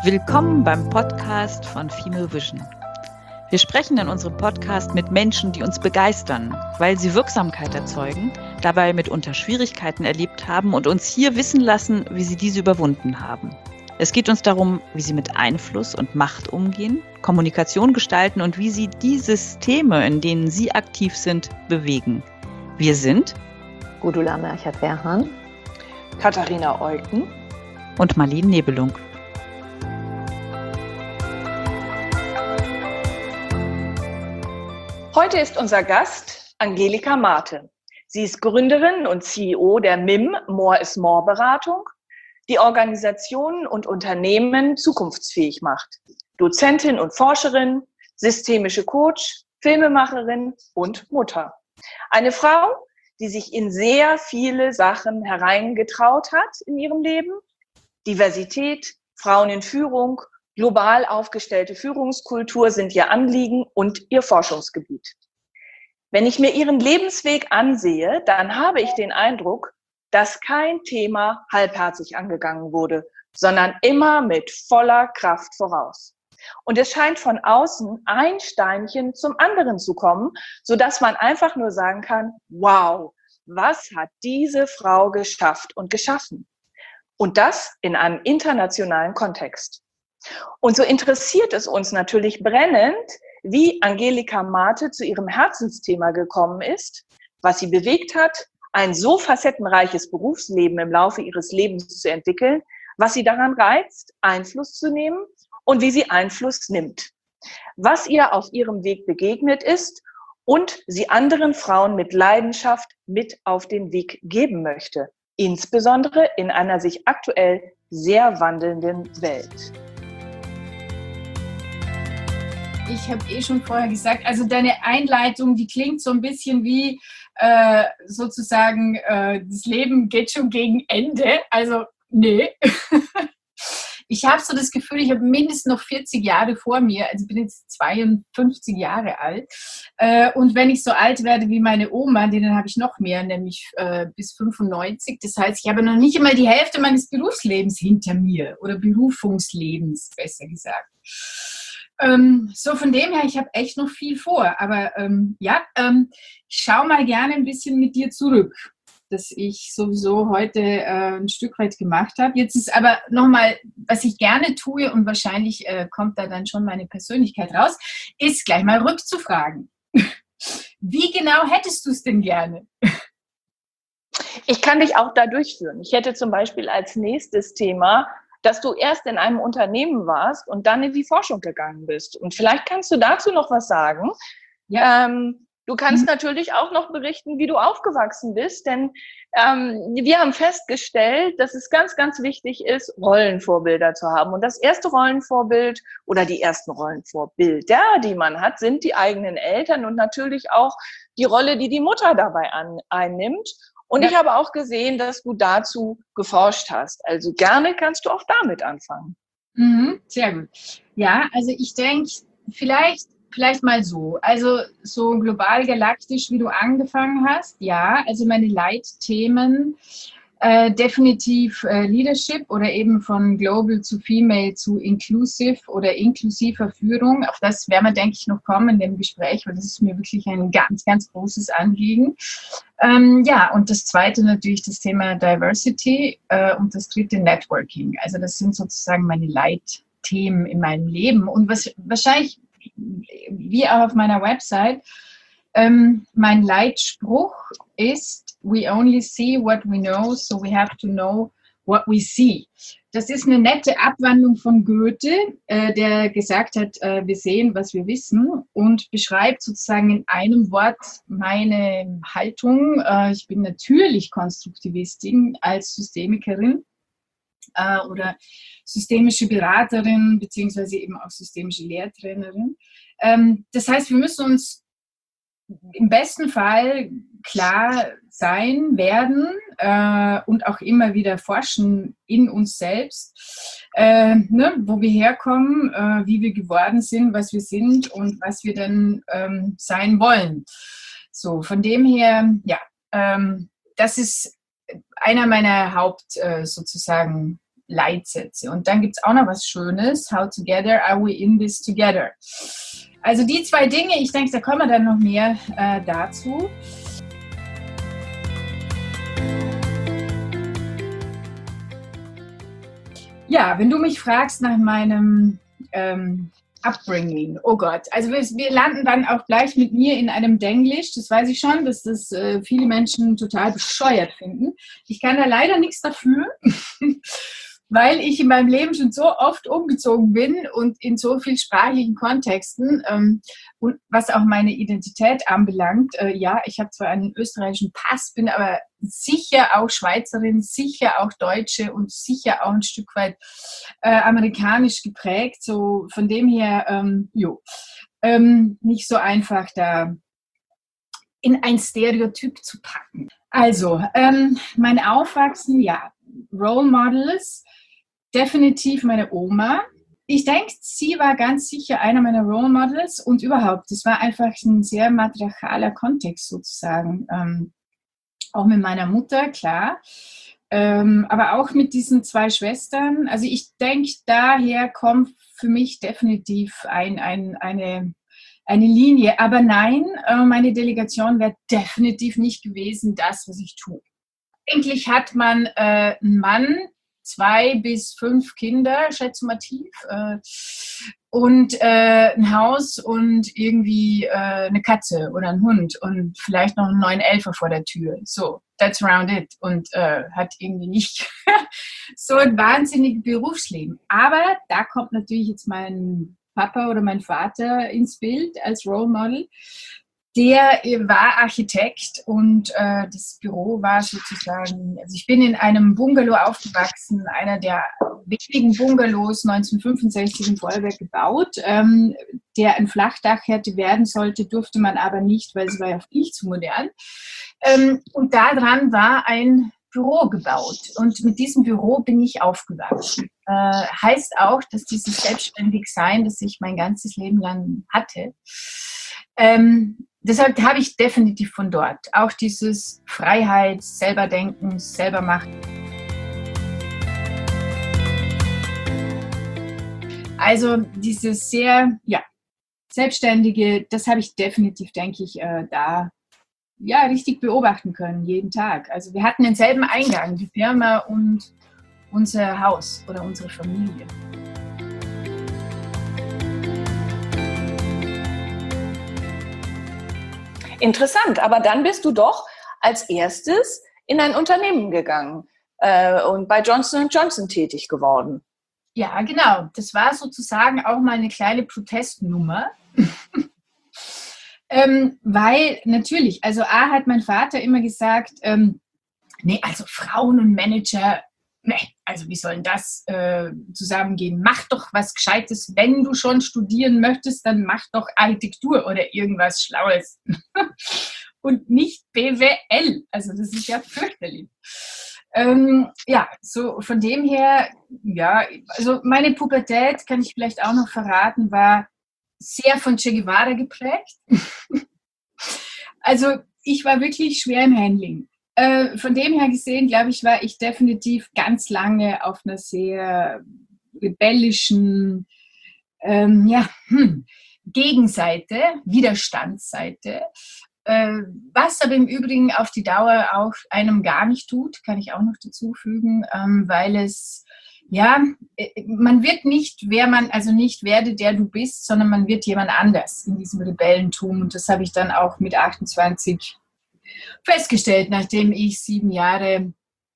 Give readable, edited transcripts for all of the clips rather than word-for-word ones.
Willkommen beim Podcast von Female Vision. Wir sprechen in unserem Podcast mit Menschen, die uns begeistern, weil sie Wirksamkeit erzeugen, dabei mitunter Schwierigkeiten erlebt haben und uns hier wissen lassen, wie sie diese überwunden haben. Es geht uns darum, wie sie mit Einfluss und Macht umgehen, Kommunikation gestalten und wie sie die Systeme, in denen sie aktiv sind, bewegen. Wir sind Gudula Merchert-Werhan, Katharina Eucken und Marlene Nebelung. Heute ist unser Gast Angelika Marthe. Sie ist Gründerin und CEO der MIM, More is More Beratung, die Organisationen und Unternehmen zukunftsfähig macht. Dozentin und Forscherin, systemische Coach, Filmemacherin und Mutter. Eine Frau, die sich in sehr viele Sachen hereingetraut hat in ihrem Leben. Diversität, Frauen in Führung, global aufgestellte Führungskultur sind ihr Anliegen und ihr Forschungsgebiet. Wenn ich mir ihren Lebensweg ansehe, dann habe ich den Eindruck, dass kein Thema halbherzig angegangen wurde, sondern immer mit voller Kraft voraus. Und es scheint von außen ein Steinchen zum anderen zu kommen, sodass man einfach nur sagen kann, wow, was hat diese Frau geschafft und geschaffen? Und das in einem internationalen Kontext. Und so interessiert es uns natürlich brennend, wie Angelika Marthe zu ihrem Herzensthema gekommen ist, was sie bewegt hat, ein so facettenreiches Berufsleben im Laufe ihres Lebens zu entwickeln, was sie daran reizt, Einfluss zu nehmen und wie sie Einfluss nimmt. Was ihr auf ihrem Weg begegnet ist und sie anderen Frauen mit Leidenschaft mit auf den Weg geben möchte, insbesondere in einer sich aktuell sehr wandelnden Welt. Ich habe schon vorher gesagt, also deine Einleitung, die klingt so ein bisschen wie sozusagen, das Leben geht schon gegen Ende. Also, nee. Ich habe so das Gefühl, ich habe mindestens noch 40 Jahre vor mir. Also ich bin jetzt 52 Jahre alt. Und wenn ich so alt werde wie meine Oma, denen habe ich noch mehr, nämlich bis 95. Das heißt, ich habe noch nicht einmal die Hälfte meines Berufslebens hinter mir oder Berufungslebens, besser gesagt. So von dem her, ich habe echt noch viel vor. Aber ich schau mal gerne ein bisschen mit dir zurück, dass ich sowieso heute ein Stück weit gemacht habe. Jetzt ist aber nochmal, was ich gerne tue und wahrscheinlich kommt da dann schon meine Persönlichkeit raus, ist gleich mal rückzufragen. Wie genau hättest du es denn gerne? Ich kann dich auch da durchführen. Ich hätte zum Beispiel als nächstes Thema, dass du erst in einem Unternehmen warst und dann in die Forschung gegangen bist. Und vielleicht kannst du dazu noch was sagen. Ja. Du kannst natürlich auch noch berichten, wie du aufgewachsen bist, denn wir haben festgestellt, dass es ganz, ganz wichtig ist, Rollenvorbilder zu haben. Und das erste Rollenvorbild oder die ersten Rollenvorbilder, die man hat, sind die eigenen Eltern und natürlich auch die Rolle, die die Mutter dabei einnimmt. Und ich habe auch gesehen, dass du dazu geforscht hast. Also gerne kannst du auch damit anfangen. Sehr gut. Ja, also ich denke, vielleicht mal so. Also so global galaktisch, wie du angefangen hast. Ja, also meine Leitthemen, definitiv Leadership oder eben von Global zu Female zu Inclusive oder inklusiver Führung. Auf das werden wir, denke ich, noch kommen in dem Gespräch, weil das ist mir wirklich ein ganz, ganz großes Anliegen. Und das zweite natürlich das Thema Diversity und das dritte Networking. Also das sind sozusagen meine Leitthemen in meinem Leben. Und was wahrscheinlich, wie auch auf meiner Website, mein Leitspruch ist, we only see what we know, so we have to know what we see. Das ist eine nette Abwandlung von Goethe, der gesagt hat, wir sehen, was wir wissen, und beschreibt sozusagen in einem Wort meine Haltung. Ich bin natürlich Konstruktivistin als Systemikerin oder systemische Beraterin, beziehungsweise eben auch systemische Lehrtrainerin. Das heißt, wir müssen uns im besten Fall klar sein werden und auch immer wieder forschen in uns selbst, wo wir herkommen, wie wir geworden sind, was wir sind und was wir dann sein wollen. So, von dem her, das ist einer meiner sozusagen Leitsätze. Und dann gibt es auch noch was Schönes. How together are we in this together? Also die 2 Dinge, ich denke, da kommen wir dann noch mehr dazu. Ja, wenn du mich fragst nach meinem Upbringing, oh Gott, also wir landen dann auch gleich mit mir in einem Denglisch, das weiß ich schon, dass das viele Menschen total bescheuert finden. Ich kann da leider nichts dafür, weil ich in meinem Leben schon so oft umgezogen bin und in so vielsprachigen Kontexten und was auch meine Identität anbelangt, ja, ich habe zwar einen österreichischen Pass, bin aber sicher auch Schweizerin, sicher auch Deutsche und sicher auch ein Stück weit amerikanisch geprägt, so von dem her, nicht so einfach da in ein Stereotyp zu packen. Also, mein Aufwachsen, ja, Role Models, definitiv meine Oma. Ich denke, sie war ganz sicher einer meiner Role Models und überhaupt, das war einfach ein sehr matriarchaler Kontext sozusagen. Auch mit meiner Mutter, klar, aber auch mit diesen 2 Schwestern. Also ich denke, daher kommt für mich definitiv eine Linie. Aber nein, meine Delegation wäre definitiv nicht gewesen, das, was ich tue. Eigentlich hat man einen Mann, 2 bis 5 Kinder, schätze mal tief, und ein Haus und irgendwie eine Katze oder ein Hund und vielleicht noch einen 911er vor der Tür. So, that's around it. Und hat irgendwie nicht so ein wahnsinniges Berufsleben. Aber da kommt natürlich jetzt mein Papa oder mein Vater ins Bild als Role Model. Der war Architekt und das Büro war sozusagen, also ich bin in einem Bungalow aufgewachsen, einer der wenigen Bungalows 1965 in Vorarlberg gebaut, der ein Flachdach hätte werden sollte, durfte man aber nicht, weil es war ja viel zu modern. Und daran war ein Büro gebaut und mit diesem Büro bin ich aufgewachsen. Heißt auch, dass dieses Selbstständigsein, das ich mein ganzes Leben lang hatte, deshalb habe ich definitiv von dort auch dieses Freiheit, selber denken, selber machen. Also dieses sehr, Selbstständige, das habe ich definitiv, denke ich, da richtig beobachten können, jeden Tag. Also wir hatten denselben Eingang, die Firma und unser Haus oder unsere Familie. Interessant, aber dann bist du doch als erstes in ein Unternehmen gegangen und bei Johnson & Johnson tätig geworden. Ja, genau. Das war sozusagen auch mal eine kleine Protestnummer. Weil natürlich, also A hat mein Vater immer gesagt, also Frauen und Manager, also wie soll denn das zusammengehen? Mach doch was Gescheites, wenn du schon studieren möchtest, dann mach doch Architektur oder irgendwas Schlaues. Und nicht BWL, also das ist ja fürchterlich. So von dem her, also meine Pubertät, kann ich vielleicht auch noch verraten, war sehr von Che Guevara geprägt. Also ich war wirklich schwer im Handling. Von dem her gesehen, glaube ich, war ich definitiv ganz lange auf einer sehr rebellischen Gegenseite, Widerstandsseite. Was aber im Übrigen auf die Dauer auch einem gar nicht tut, kann ich auch noch dazu fügen, weil es, man wird nicht, nicht werde, der du bist, sondern man wird jemand anders in diesem Rebellentum. Und das habe ich dann auch mit 28 festgestellt, nachdem ich 7 Jahre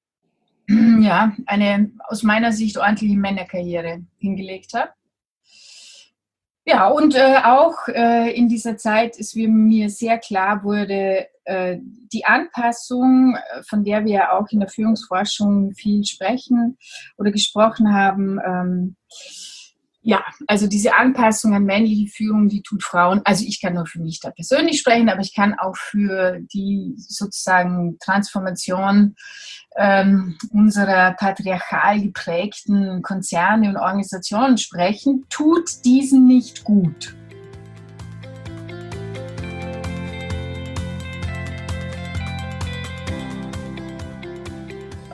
eine aus meiner Sicht ordentliche Männerkarriere hingelegt habe. Ja, und auch in dieser Zeit ist mir sehr klar wurde, die Anpassung, von der wir ja auch in der Führungsforschung viel sprechen oder gesprochen haben, also diese Anpassung an männliche Führung, die tut Frauen, also ich kann nur für mich da persönlich sprechen, aber ich kann auch für die sozusagen Transformation unserer patriarchal geprägten Konzerne und Organisationen sprechen, tut diesen nicht gut.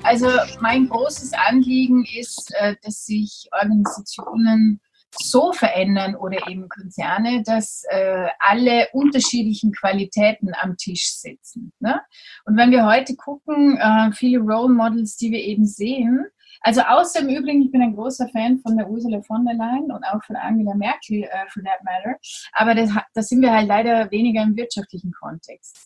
also mein großes Anliegen ist, dass sich Organisationen so verändern oder eben Konzerne, dass alle unterschiedlichen Qualitäten am Tisch sitzen. Ne? Und wenn wir heute gucken, viele Role Models, die wir eben sehen, also außer im Übrigen, ich bin ein großer Fan von der Ursula von der Leyen und auch von Angela Merkel, for that matter, aber das sind wir halt leider weniger im wirtschaftlichen Kontext.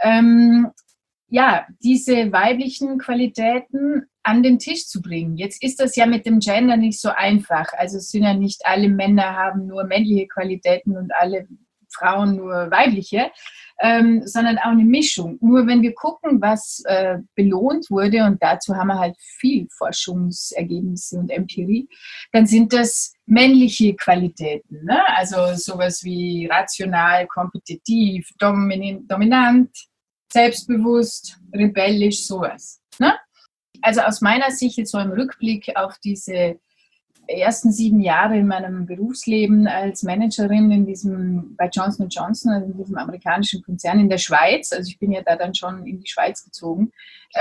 Ja, diese weiblichen Qualitäten an den Tisch zu bringen. Jetzt ist das ja mit dem Gender nicht so einfach. Also es sind ja nicht alle Männer haben nur männliche Qualitäten und alle Frauen nur weibliche, sondern auch eine Mischung. Nur wenn wir gucken, was belohnt wurde, und dazu haben wir halt viel Forschungsergebnisse und Empirie, dann sind das männliche Qualitäten. Ne? Also sowas wie rational, kompetitiv, dominant, selbstbewusst, rebellisch, sowas. Ne? Also aus meiner Sicht jetzt so im Rückblick auf diese ersten 7 Jahre in meinem Berufsleben als Managerin bei Johnson & Johnson, also in diesem amerikanischen Konzern in der Schweiz, also ich bin ja da dann schon in die Schweiz gezogen,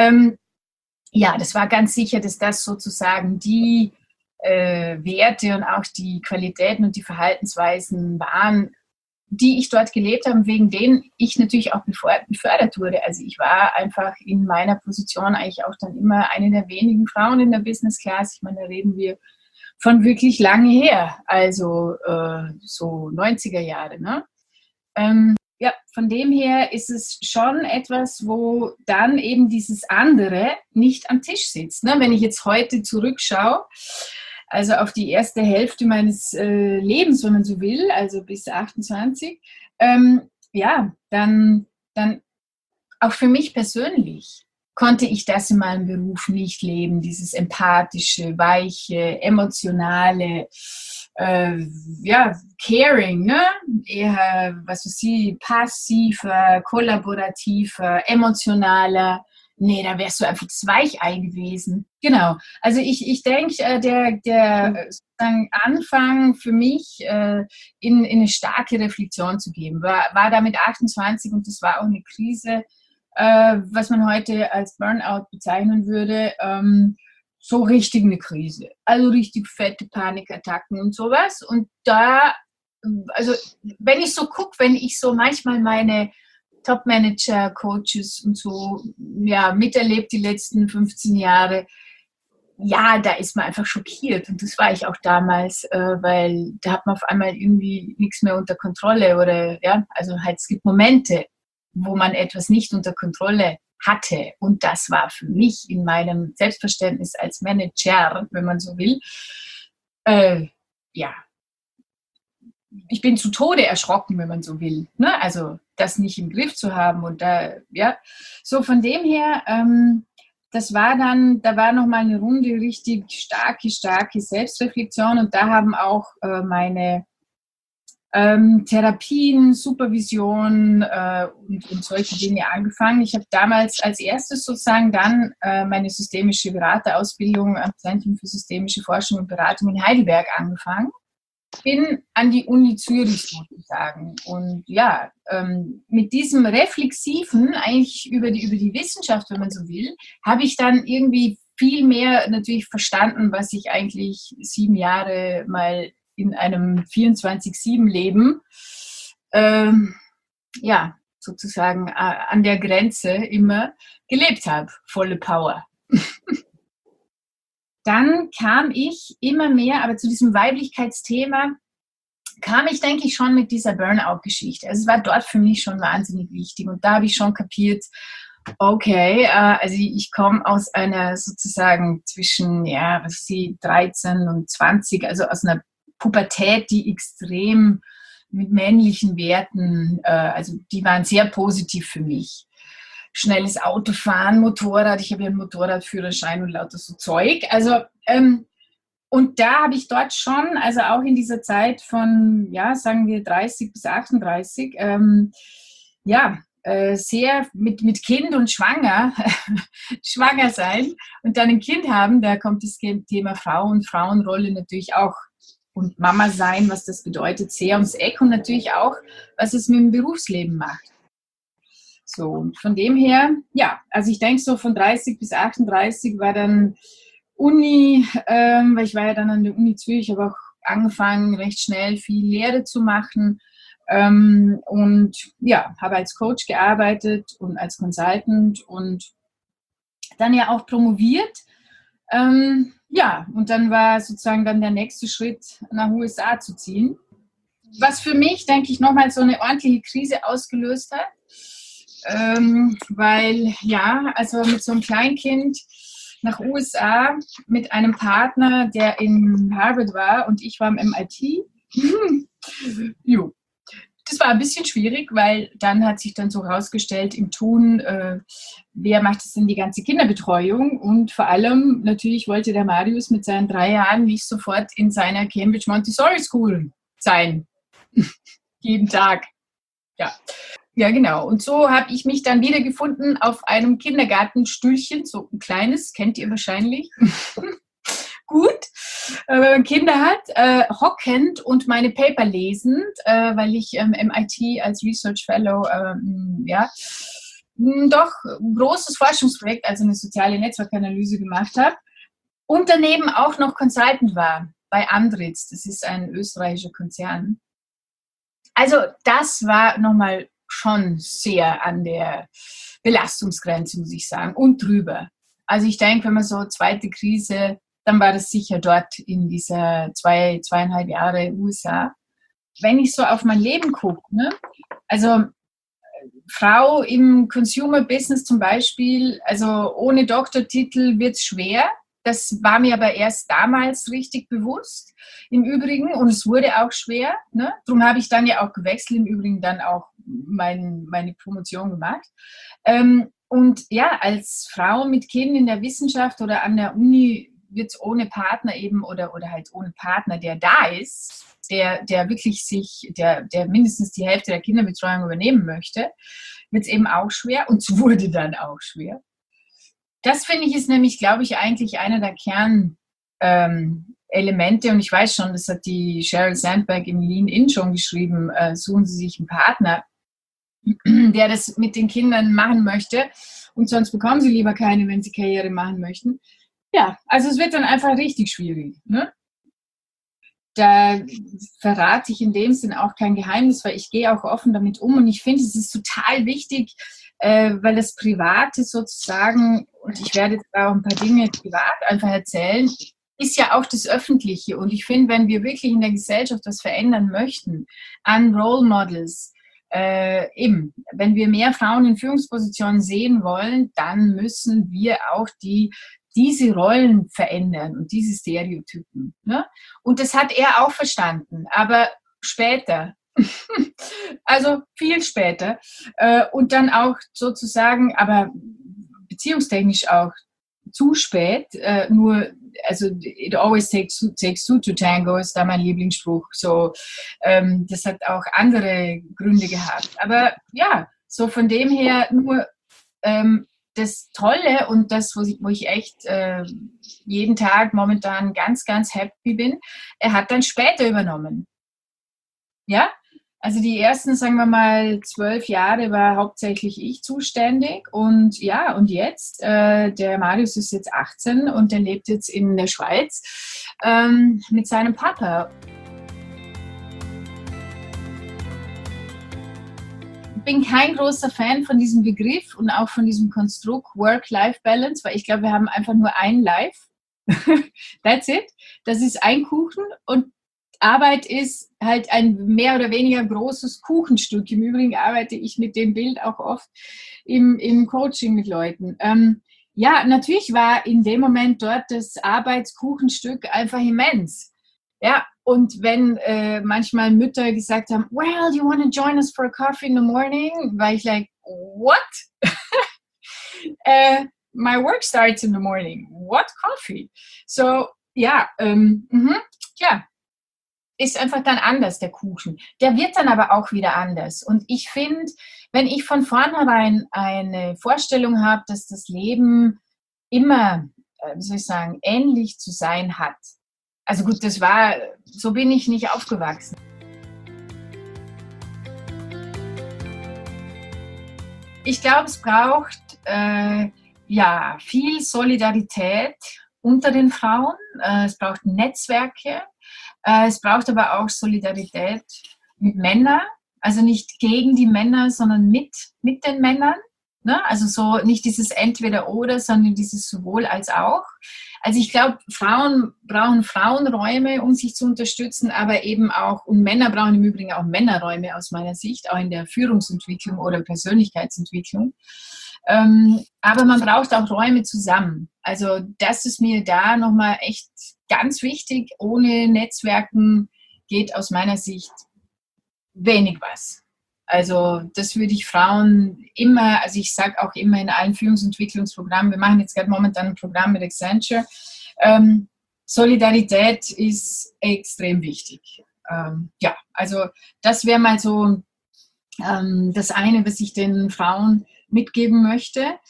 ja, das war ganz sicher, dass das sozusagen die Werte und auch die Qualitäten und die Verhaltensweisen waren, die ich dort gelebt habe, wegen denen ich natürlich auch befördert wurde. Also ich war einfach in meiner Position eigentlich auch dann immer eine der wenigen Frauen in der Business Class. Ich meine, da reden wir von wirklich lange her, also so 90er Jahre. Ne? Ja, von dem her ist es schon etwas, wo dann eben dieses andere nicht am Tisch sitzt. Ne? Wenn ich jetzt heute zurückschaue, also auf die erste Hälfte meines Lebens, wenn man so will, also bis 28, ja, dann auch für mich persönlich konnte ich das in meinem Beruf nicht leben, dieses empathische, weiche, emotionale, ja, caring, ne? Eher, was weiß ich, passiver, kollaborativer, emotionaler. Nee, da wärst du einfach das Weichei gewesen. Genau. Also ich denke, der sozusagen Anfang für mich in eine starke Reflexion zu geben, war da mit 28 und das war auch eine Krise, was man heute als Burnout bezeichnen würde, so richtig eine Krise. Also richtig fette Panikattacken und sowas. Und da, also wenn ich so gucke, wenn ich so manchmal meine Top-Manager, Coaches und so ja, miterlebt die letzten 15 Jahre, ja, da ist man einfach schockiert. Und das war ich auch damals, weil da hat man auf einmal irgendwie nichts mehr unter Kontrolle. Oder ja, also halt, es gibt Momente, wo man etwas nicht unter Kontrolle hatte. Und das war für mich in meinem Selbstverständnis als Manager, wenn man so will, ja, ich bin zu Tode erschrocken, wenn man so will. Ne? Also das nicht im Griff zu haben. Und da, ja, so von dem her, das war dann, da war nochmal eine Runde richtig starke Selbstreflexion. Und da haben auch meine Therapien, Supervision und solche Dinge angefangen. Ich habe damals als erstes sozusagen dann meine systemische Beraterausbildung am Zentrum für systemische Forschung und Beratung in Heidelberg angefangen. Bin an die Uni Zürich sozusagen. Und ja, mit diesem Reflexiven, eigentlich über die Wissenschaft, wenn man so will, habe ich dann irgendwie viel mehr natürlich verstanden, was ich eigentlich 7 Jahre mal in einem 24/7-Leben, ja, sozusagen an der Grenze immer gelebt habe. Volle Power. Dann kam ich immer mehr, aber zu diesem Weiblichkeitsthema kam ich, denke ich, schon mit dieser Burnout-Geschichte. Also es war dort für mich schon wahnsinnig wichtig. Und da habe ich schon kapiert, okay, also ich komme aus einer sozusagen zwischen, ja, was sie 13 und 20, also aus einer Pubertät, die extrem mit männlichen Werten, also die waren sehr positiv für mich. Schnelles Autofahren, Motorrad, ich habe ja einen Motorradführerschein und lauter so Zeug. Also, und da habe ich dort schon, also auch in dieser Zeit von, ja, sagen wir 30 bis 38, ja, sehr mit Kind und schwanger sein und dann ein Kind haben, da kommt das Thema Frau und Frauenrolle natürlich auch und Mama sein, was das bedeutet, sehr ums Eck und natürlich auch, was es mit dem Berufsleben macht. So, und von dem her, ja, also ich denke so von 30 bis 38 war dann Uni, weil ich war ja dann an der Uni Zürich, habe auch angefangen, recht schnell viel Lehre zu machen und ja, habe als Coach gearbeitet und als Consultant und dann ja auch promoviert. Ja, und dann war sozusagen dann der nächste Schritt, nach USA zu ziehen. Was für mich, denke ich, nochmal so eine ordentliche Krise ausgelöst hat. Weil, ja, also mit so einem Kleinkind nach USA mit einem Partner, der in Harvard war und ich war im MIT. Jo. Das war ein bisschen schwierig, weil dann hat sich dann so rausgestellt im Tun, wer macht es denn die ganze Kinderbetreuung? Und vor allem natürlich wollte der Marius mit seinen 3 Jahren nicht sofort in seiner Cambridge Montessori School sein. Jeden Tag. Ja. Ja, genau. Und so habe ich mich dann wiedergefunden auf einem Kindergartenstühlchen, so ein kleines, kennt ihr wahrscheinlich. Gut, wenn man Kinder hat, hockend und meine Paper lesend, weil ich MIT als Research Fellow, ja, doch ein großes Forschungsprojekt, also eine soziale Netzwerkanalyse gemacht habe und daneben auch noch Consultant war bei Andritz, das ist ein österreichischer Konzern. Also das war nochmal schon sehr an der Belastungsgrenze, muss ich sagen, und drüber. Also ich denke, wenn man so zweite Krise, dann war das sicher dort in dieser 2,5 Jahre USA. Wenn ich so auf mein Leben gucke, ne? Also Frau im Consumer Business zum Beispiel, also ohne Doktortitel wird es schwer. Das war mir aber erst damals richtig bewusst, im Übrigen, und es wurde auch schwer. Ne? Darum habe ich dann ja auch gewechselt, im Übrigen dann auch meine Promotion gemacht. Und ja, als Frau mit Kind in der Wissenschaft oder an der Uni wird es ohne Partner eben oder halt ohne Partner, der da ist, der wirklich der mindestens die Hälfte der Kinderbetreuung übernehmen möchte, wird es eben auch schwer, und es wurde dann auch schwer. Das finde ich ist nämlich, glaube ich, eigentlich einer der Kernelemente, und ich weiß schon, das hat die Sheryl Sandberg im Lean-In schon geschrieben, suchen Sie sich einen Partner, der das mit den Kindern machen möchte, und sonst bekommen Sie lieber keine, wenn Sie Karriere machen möchten. Ja, also es wird dann einfach richtig schwierig. Ne? Da verrate ich in dem Sinn auch kein Geheimnis, weil ich gehe auch offen damit um, und ich finde, es ist total wichtig, weil das Private sozusagen, und ich werde jetzt auch ein paar Dinge privat einfach erzählen, ist ja auch das Öffentliche. Und ich finde, wenn wir wirklich in der Gesellschaft was verändern möchten, an Role Models, eben, wenn wir mehr Frauen in Führungspositionen sehen wollen, dann müssen wir auch diese Rollen verändern und diese Stereotypen. Ne? Und das hat er auch verstanden, aber später. Also viel später. Und dann auch sozusagen, aber beziehungstechnisch auch zu spät. Also it always takes two to tango ist da mein Lieblingsspruch. So, das hat auch andere Gründe gehabt. Aber ja, so von dem her nur das Tolle und das, wo ich echt jeden Tag momentan ganz, ganz happy bin, er hat dann später übernommen. Ja, also die ersten, sagen wir mal, 12 Jahre war hauptsächlich ich zuständig, und ja, und jetzt, der Marius ist jetzt 18 und der lebt jetzt in der Schweiz mit seinem Papa. Ich bin kein großer Fan von diesem Begriff und auch von diesem Konstrukt Work-Life-Balance, weil ich glaube, wir haben einfach nur ein Life. That's it. Das ist ein Kuchen, und Arbeit ist halt ein mehr oder weniger großes Kuchenstück. Im Übrigen arbeite ich mit dem Bild auch oft im Coaching mit Leuten. Ja, natürlich war in dem Moment dort das Arbeitskuchenstück einfach immens. Ja, und wenn manchmal Mütter gesagt haben, well, you want to join us for a coffee in the morning? War ich like, what? My work starts in the morning. What coffee? So, ja, ja. Ist einfach dann anders, der Kuchen. Der wird dann aber auch wieder anders. Und ich finde, wenn ich von vornherein eine Vorstellung habe, dass das Leben immer, wie soll ich sagen, ähnlich zu sein hat. Also gut, so bin ich nicht aufgewachsen. Ich glaube, es braucht viel Solidarität unter den Frauen. Es braucht Netzwerke. Es braucht aber auch Solidarität mit Männern. Also nicht gegen die Männer, sondern mit den Männern. Ne? Also so nicht dieses Entweder-Oder, sondern dieses sowohl als auch. Also ich glaube, Frauen brauchen Frauenräume, um sich zu unterstützen, aber eben auch, und Männer brauchen im Übrigen auch Männerräume aus meiner Sicht, auch in der Führungsentwicklung oder Persönlichkeitsentwicklung. Aber man braucht auch Räume zusammen. Also das ist mir da nochmal echt ganz wichtig. Ohne Netzwerken geht aus meiner Sicht wenig was. Also das würde ich Frauen immer, also ich sage auch immer in allen Führungsentwicklungsprogrammen, wir machen jetzt gerade momentan ein Programm mit Accenture, Solidarität ist extrem wichtig. Also das wäre mal so das eine, was ich den Frauen mitgeben möchte.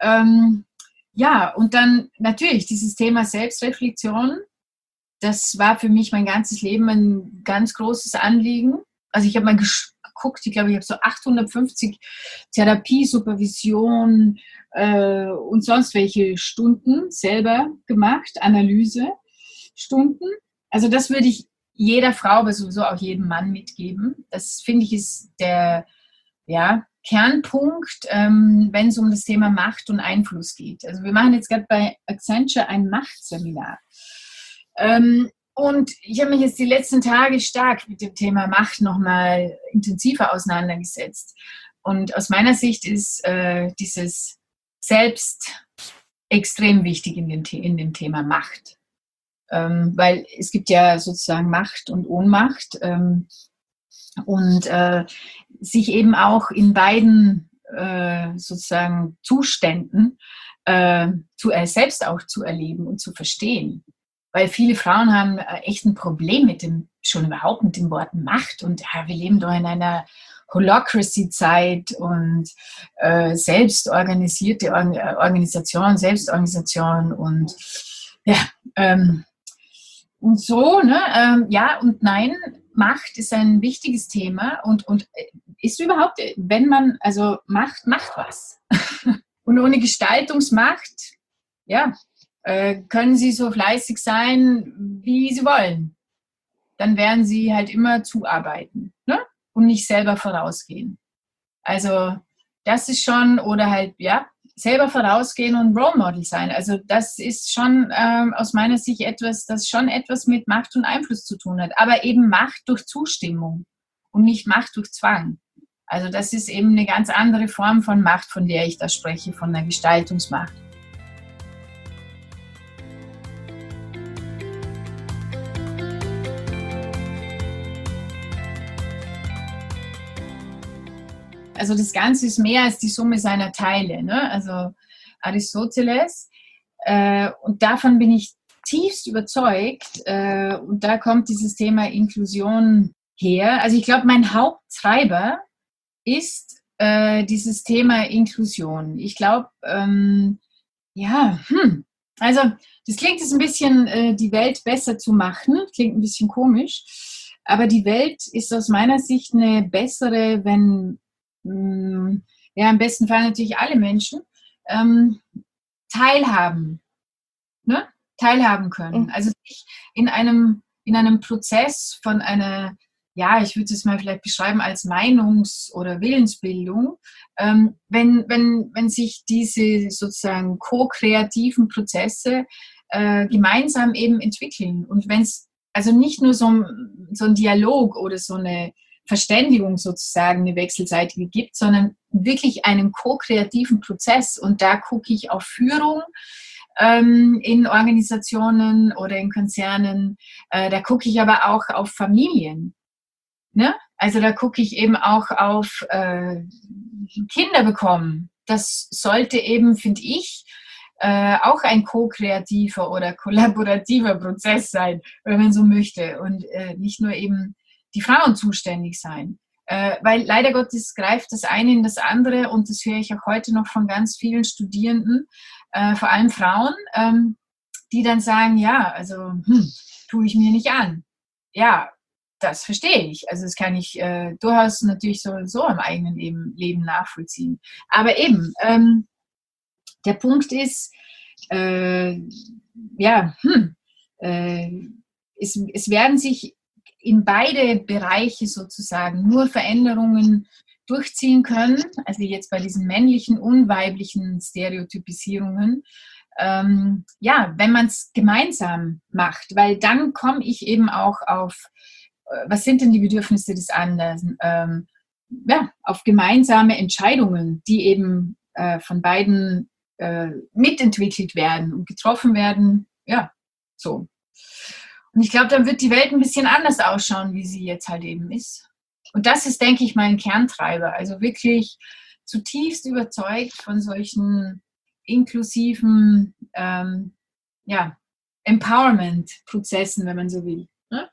Und dann natürlich dieses Thema Selbstreflexion, das war für mich mein ganzes Leben ein ganz großes Anliegen. Also ich habe mal geguckt, ich glaube, ich habe so 850 Therapie, Supervision und sonst welche Stunden selber gemacht, Analysestunden. Also das würde ich jeder Frau, aber sowieso auch jedem Mann mitgeben. Das finde ich ist der Kernpunkt, wenn es um das Thema Macht und Einfluss geht. Also wir machen jetzt gerade bei Accenture ein Machtseminar. Und ich habe mich jetzt die letzten Tage stark mit dem Thema Macht nochmal intensiver auseinandergesetzt. Und aus meiner Sicht ist dieses Selbst extrem wichtig in dem Thema Macht. Weil es gibt ja sozusagen Macht und Ohnmacht. Und sich eben auch in beiden sozusagen Zuständen selbst auch zu erleben und zu verstehen. Weil viele Frauen haben echt ein Problem schon überhaupt mit dem Wort Macht. Und wir leben doch in einer Holacracy-Zeit und selbstorganisierte Selbstorganisation und und so, ne? Und nein, Macht ist ein wichtiges Thema und ist überhaupt, wenn man, also macht was. Und ohne Gestaltungsmacht, können sie so fleißig sein, wie sie wollen. Dann werden sie halt immer zuarbeiten, ne? Und nicht selber vorausgehen. Also das ist schon, oder halt, selber vorausgehen und Role Model sein. Also das ist schon aus meiner Sicht das schon etwas mit Macht und Einfluss zu tun hat. Aber eben Macht durch Zustimmung und nicht Macht durch Zwang. Also das ist eben eine ganz andere Form von Macht, von der ich da spreche, von der Gestaltungsmacht. Also das Ganze ist mehr als die Summe seiner Teile, ne? Also Aristoteles. Und davon bin ich tiefst überzeugt. Und da kommt dieses Thema Inklusion her. Also ich glaube, mein Haupttreiber ist dieses Thema Inklusion. Ich glaube, also das klingt jetzt ein bisschen, die Welt besser zu machen. Klingt ein bisschen komisch. Aber die Welt ist aus meiner Sicht eine bessere, wenn im besten Fall natürlich alle Menschen, teilhaben können. Also sich in einem Prozess von einer, ich würde es mal vielleicht beschreiben als Meinungs- oder Willensbildung, wenn sich diese sozusagen ko-kreativen Prozesse gemeinsam eben entwickeln. Und wenn es also nicht nur so ein Dialog oder so eine Verständigung sozusagen, eine wechselseitige gibt, sondern wirklich einen ko-kreativen Prozess. Und da gucke ich auf Führung in Organisationen oder in Konzernen. Da gucke ich aber auch auf Familien. Ne? Also da gucke ich eben auch auf Kinder bekommen. Das sollte eben, finde ich, auch ein ko-kreativer oder kollaborativer Prozess sein, wenn man so möchte. Und nicht nur eben die Frauen zuständig sein. Weil leider Gottes greift das eine in das andere und das höre ich auch heute noch von ganz vielen Studierenden, vor allem Frauen, die dann sagen, tue ich mir nicht an. Ja, das verstehe ich. Also das kann ich durchaus natürlich so im eigenen Leben nachvollziehen. Aber eben, der Punkt ist, es werden sich in beide Bereiche sozusagen nur Veränderungen durchziehen können, also jetzt bei diesen männlichen und weiblichen Stereotypisierungen, wenn man es gemeinsam macht, weil dann komme ich eben auch auf, was sind denn die Bedürfnisse des anderen, auf gemeinsame Entscheidungen, die eben von beiden mitentwickelt werden und getroffen werden, ja, so. Und ich glaube, dann wird die Welt ein bisschen anders ausschauen, wie sie jetzt halt eben ist. Und das ist, denke ich, mein Kerntreiber. Also wirklich zutiefst überzeugt von solchen inklusiven Empowerment-Prozessen, wenn man so will. Ne?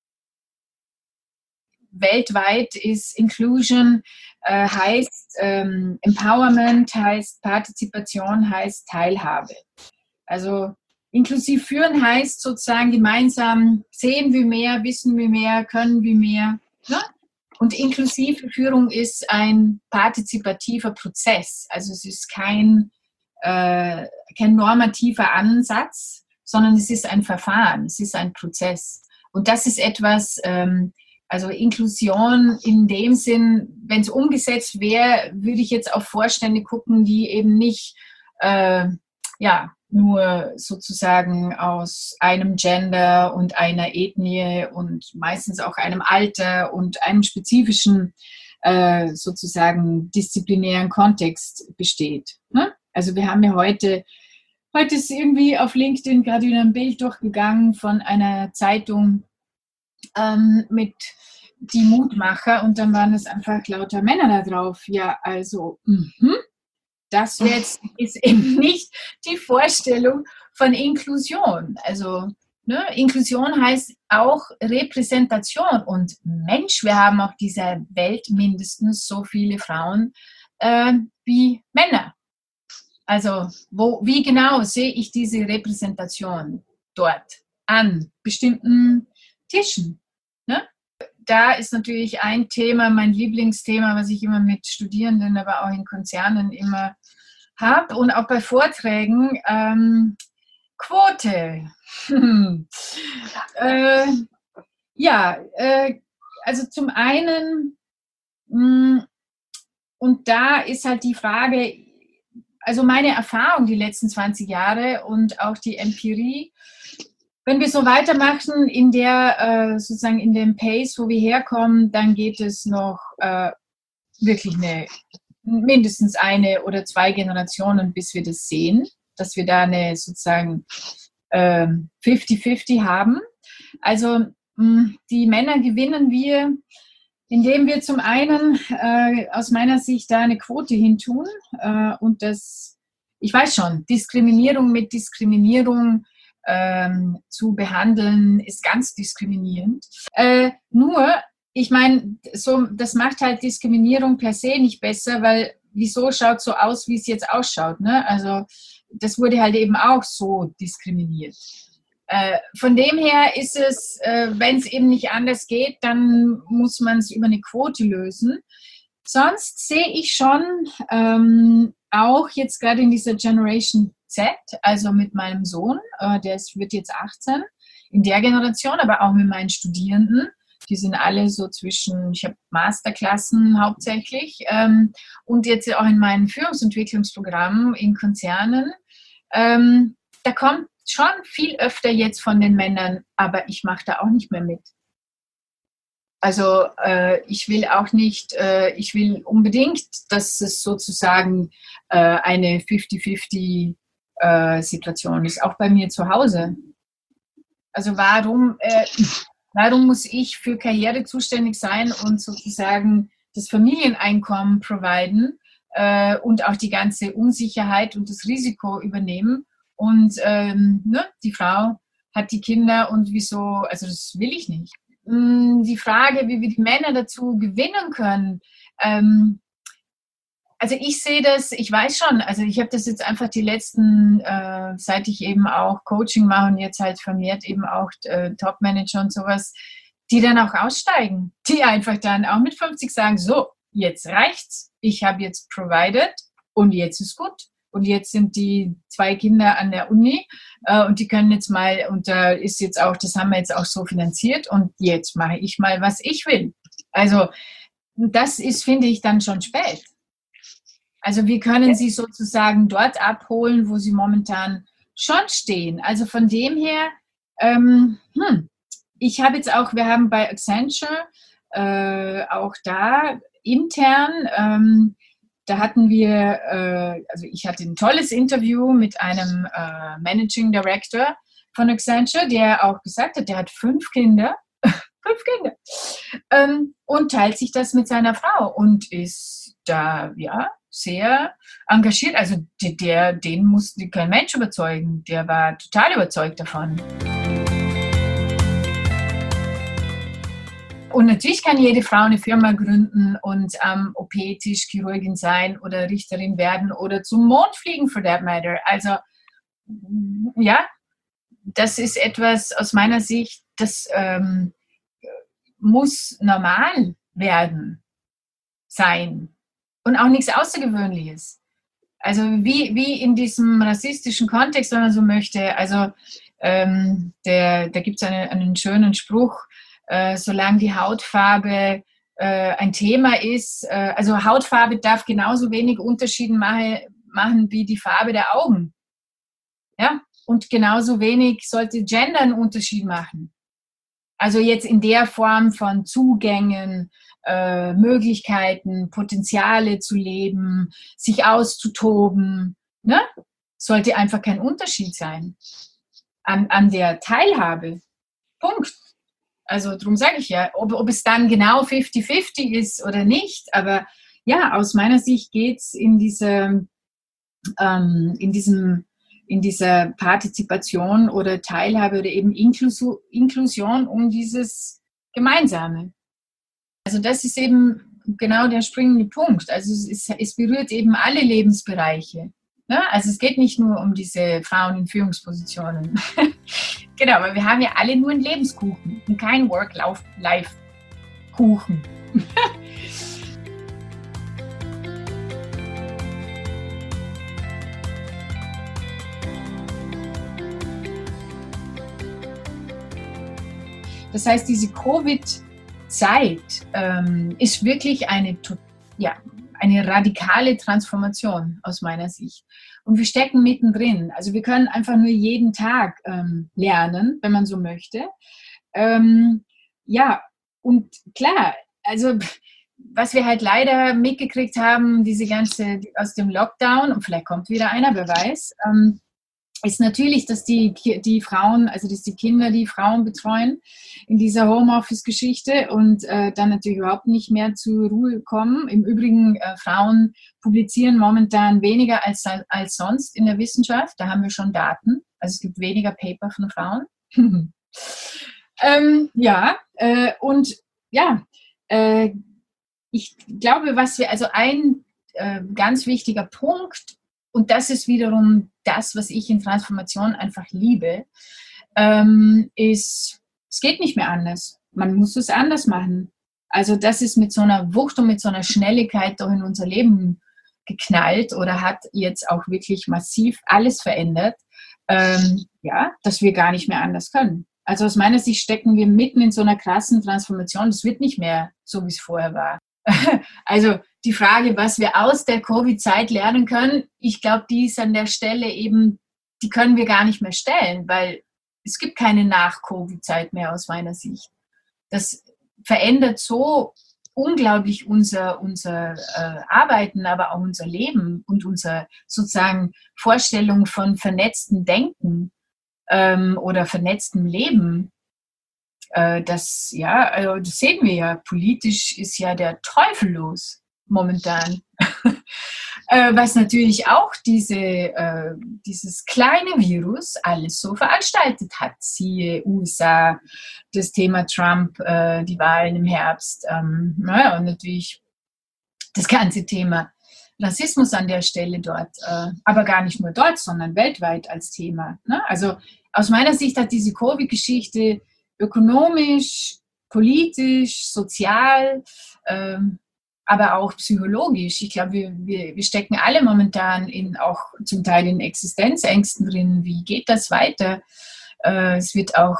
Weltweit ist Inclusion heißt Empowerment, heißt Partizipation, heißt Teilhabe. Also inklusiv führen heißt sozusagen gemeinsam sehen wir mehr, wissen wir mehr, können wir mehr. Ne? Und inklusive Führung ist ein partizipativer Prozess. Also es ist kein normativer Ansatz, sondern es ist ein Verfahren, es ist ein Prozess. Und das ist etwas, also Inklusion in dem Sinn, wenn es umgesetzt wäre, würde ich jetzt auf Vorstände gucken, die eben nicht nur sozusagen aus einem Gender und einer Ethnie und meistens auch einem Alter und einem spezifischen sozusagen disziplinären Kontext besteht. Ne? Also wir haben ja heute ist irgendwie auf LinkedIn gerade wieder ein Bild durchgegangen von einer Zeitung mit die Mutmacher und dann waren es einfach lauter Männer da drauf. Ja, also, das jetzt ist eben nicht die Vorstellung von Inklusion. Also Inklusion heißt auch Repräsentation und Mensch, wir haben auf dieser Welt mindestens so viele Frauen wie Männer. Also wie genau sehe ich diese Repräsentation dort an bestimmten Tischen? Ne? Da ist natürlich ein Thema, mein Lieblingsthema, was ich immer mit Studierenden, aber auch in Konzernen immer habe und auch bei Vorträgen, Quote. Also zum einen, und da ist halt die Frage, also meine Erfahrung die letzten 20 Jahre und auch die Empirie, wenn wir so weitermachen in der sozusagen in dem Pace, wo wir herkommen, dann geht es noch wirklich mindestens eine oder zwei Generationen, bis wir das sehen, dass wir da eine sozusagen 50-50 haben. Also die Männer gewinnen wir, indem wir zum einen aus meiner Sicht da eine Quote hintun und das, ich weiß schon, Diskriminierung mit Diskriminierung zu behandeln, ist ganz diskriminierend. Nur, ich meine, das macht halt Diskriminierung per se nicht besser, weil wieso schaut so aus, wie es jetzt ausschaut? Ne? Also das wurde halt eben auch so diskriminiert. Von dem her ist es, wenn es eben nicht anders geht, dann muss man es über eine Quote lösen. Sonst sehe ich schon auch jetzt gerade in dieser Generation Z, also mit meinem Sohn, wird jetzt 18, in der Generation, aber auch mit meinen Studierenden, die sind alle so zwischen, ich habe Masterklassen hauptsächlich und jetzt auch in meinen Führungsentwicklungsprogrammen in Konzernen, da kommt schon viel öfter jetzt von den Männern, aber ich mache da auch nicht mehr mit. Also ich will auch nicht, ich will unbedingt, dass es sozusagen eine 50-50 Situation ist, auch bei mir zu Hause. Also warum muss ich für Karriere zuständig sein und sozusagen das Familieneinkommen providen und auch die ganze Unsicherheit und das Risiko übernehmen? Und die Frau hat die Kinder und wieso, also das will ich nicht. Die Frage, wie wir die Männer dazu gewinnen können, also ich sehe das, ich weiß schon, also ich habe das jetzt einfach die letzten, seit ich eben auch Coaching mache und jetzt halt vermehrt eben auch Top-Manager und sowas, die dann auch aussteigen, die einfach dann auch mit 50 sagen, so, jetzt reicht's, ich habe jetzt provided und jetzt ist gut. Und jetzt sind die 2 Kinder an der Uni und die können jetzt mal, und da ist jetzt auch, das haben wir jetzt auch so finanziert und jetzt mache ich mal, was ich will. Also das ist, finde ich, dann schon spät. Also wir können sie sozusagen dort abholen, wo sie momentan schon stehen. Also von dem her, ich habe jetzt auch, wir haben bei Accenture auch da intern, da hatten wir, also ich hatte ein tolles Interview mit einem Managing Director von Accenture, der auch gesagt hat, der hat 5 Kinder, 5 Kinder, und teilt sich das mit seiner Frau und ist da, ja, sehr engagiert. Also den musste kein Mensch überzeugen, der war total überzeugt davon. Und natürlich kann jede Frau eine Firma gründen und am OP-Tisch Chirurgin sein oder Richterin werden oder zum Mond fliegen, for that matter. Also, ja, das ist etwas aus meiner Sicht, das muss normal sein und auch nichts Außergewöhnliches. Also wie in diesem rassistischen Kontext, wenn man so möchte, also da gibt es einen schönen Spruch, solange die Hautfarbe ein Thema ist, also Hautfarbe darf genauso wenig Unterschied machen wie die Farbe der Augen. Ja? Und genauso wenig sollte Gender einen Unterschied machen. Also jetzt in der Form von Zugängen, Möglichkeiten, Potenziale zu leben, sich auszutoben, ne? Sollte einfach kein Unterschied sein an der Teilhabe. Punkt. Also darum sage ich ja, ob es dann genau 50-50 ist oder nicht, aber ja, aus meiner Sicht geht es in dieser Partizipation oder Teilhabe oder eben Inklusion um dieses Gemeinsame. Also das ist eben genau der springende Punkt. Also es berührt eben alle Lebensbereiche. Ne? Also es geht nicht nur um diese Frauen in Führungspositionen. Genau, aber wir haben ja alle nur einen Lebenskuchen und keinen Work-Life-Kuchen. Das heißt, diese Covid-Zeit ist wirklich eine radikale Transformation aus meiner Sicht. Und wir stecken mittendrin. Also wir können einfach nur jeden Tag lernen, wenn man so möchte. Ja, und klar, also was wir halt leider mitgekriegt haben, diese ganze aus dem Lockdown, und vielleicht kommt wieder einer, wer weiß, ist natürlich, dass die Frauen, also dass die Kinder die Frauen betreuen in dieser Homeoffice-Geschichte und dann natürlich überhaupt nicht mehr zur Ruhe kommen. Im Übrigen, Frauen publizieren momentan weniger als sonst in der Wissenschaft. Da haben wir schon Daten. Also es gibt weniger Paper von Frauen. Ich glaube, ein ganz wichtiger Punkt, und das ist wiederum das, was ich in Transformation einfach liebe, ist, es geht nicht mehr anders. Man muss es anders machen. Also das ist mit so einer Wucht und mit so einer Schnelligkeit doch in unser Leben geknallt oder hat jetzt auch wirklich massiv alles verändert, dass wir gar nicht mehr anders können. Also aus meiner Sicht stecken wir mitten in so einer krassen Transformation. Es wird nicht mehr so, wie es vorher war. Also die Frage, was wir aus der Covid-Zeit lernen können, ich glaube, die ist an der Stelle eben, die können wir gar nicht mehr stellen, weil es gibt keine Nach-Covid-Zeit mehr aus meiner Sicht. Das verändert so unglaublich unser Arbeiten, aber auch unser Leben und unsere sozusagen Vorstellung von vernetztem Denken oder vernetztem Leben. Das sehen wir ja. Politisch ist ja der Teufel los momentan. Was natürlich auch dieses kleine Virus alles so veranstaltet hat. Siehe USA, das Thema Trump, die Wahlen im Herbst, und natürlich das ganze Thema Rassismus an der Stelle dort, aber gar nicht nur dort, sondern weltweit als Thema. Ne? Also aus meiner Sicht hat diese Covid-Geschichte ökonomisch, politisch, sozial, aber auch psychologisch. Ich glaube, wir stecken alle momentan auch zum Teil in Existenzängsten drin. Wie geht das weiter? Es wird auch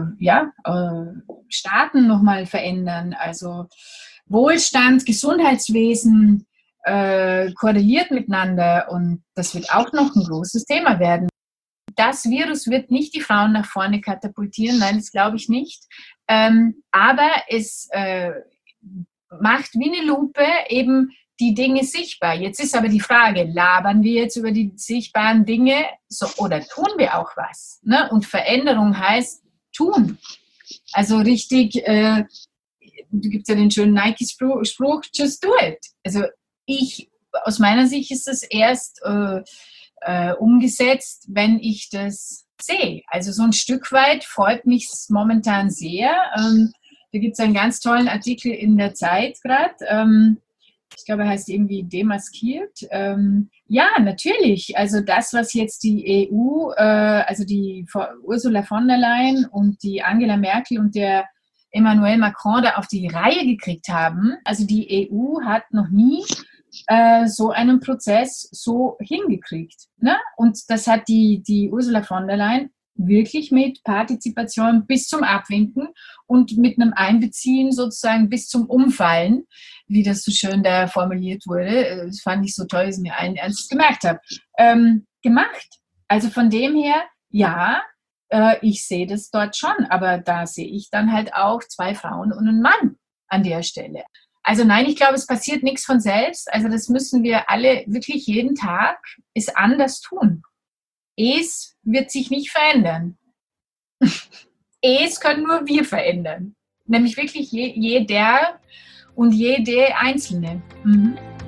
Staaten nochmal verändern. Also Wohlstand, Gesundheitswesen korreliert miteinander und das wird auch noch ein großes Thema werden. Das Virus wird nicht die Frauen nach vorne katapultieren, nein, das glaube ich nicht. Aber es macht wie eine Lupe eben die Dinge sichtbar. Jetzt ist aber die Frage, labern wir jetzt über die sichtbaren Dinge oder tun wir auch was? Ne? Und Veränderung heißt tun. Also richtig, da gibt es ja den schönen Nike-Spruch, just do it. Also aus meiner Sicht ist das erst umgesetzt, wenn ich das sehe. Also so ein Stück weit freut mich momentan sehr. Da gibt es einen ganz tollen Artikel in der Zeit gerade. Ich glaube, er heißt irgendwie demaskiert. Ja, natürlich. Also das, was jetzt die EU, also die Ursula von der Leyen und die Angela Merkel und der Emmanuel Macron da auf die Reihe gekriegt haben. Also die EU hat noch nie so einen Prozess so hingekriegt. Ne? Und das hat die Ursula von der Leyen wirklich mit Partizipation bis zum Abwinken und mit einem Einbeziehen sozusagen bis zum Umfallen, wie das so schön da formuliert wurde. Das fand ich so toll, dass ich mir allen Ernstes gemerkt habe. Gemacht. Also von dem her, ja, ich sehe das dort schon, aber da sehe ich dann halt auch 2 Frauen und einen Mann an der Stelle. Also nein, ich glaube, es passiert nichts von selbst. Also das müssen wir alle wirklich jeden Tag ist anders tun. Es wird sich nicht verändern. Es können nur wir verändern. Nämlich wirklich jeder und jede Einzelne. Mhm.